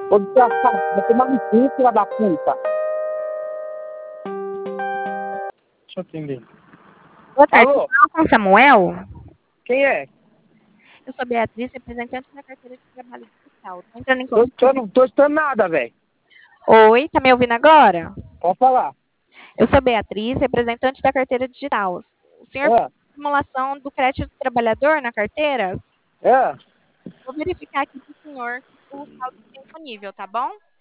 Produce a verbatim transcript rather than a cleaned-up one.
Ô, desgraçado, vai tomar no cu, filha da puta. Deixa eu atender. Boa tarde, Alô? fala com o Samuel? Quem é? Eu sou Beatriz, representante da carteira de trabalho digital. Tô entrando em Tô, contato. tô, não tô escutando nada, velho. Oi, tá me ouvindo agora? Pode falar. Eu sou Beatriz, representante da carteira digital. O senhor fez É, a simulação do crédito do trabalhador na carteira? é. Vou verificar aqui pro senhor o saldo que tem disponível, tá bom?